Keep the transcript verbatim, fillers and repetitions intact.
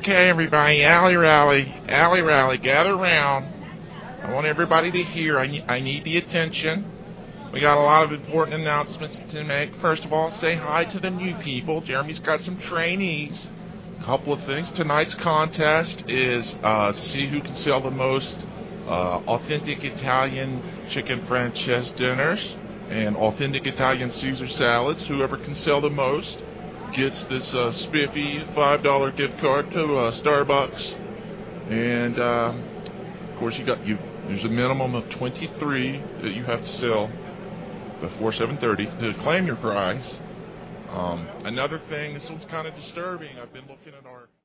Okay, everybody, alley rally, alley rally, gather around. I want everybody to hear. I need, I need the attention. We got a lot of important announcements to make. First of all, say hi to the new people. Jeremy's got some trainees. A couple of things. Tonight's contest is uh, to see who can sell the most uh, authentic Italian chicken franchise dinners and authentic Italian Caesar salads. Whoever can sell the most gets this uh, spiffy five dollar gift card to uh, Starbucks. And uh, of course, you got you. There's a minimum of twenty-three that you have to sell before seven thirty to claim your prize. Um, another thing, this one's kind of disturbing. I've been looking at our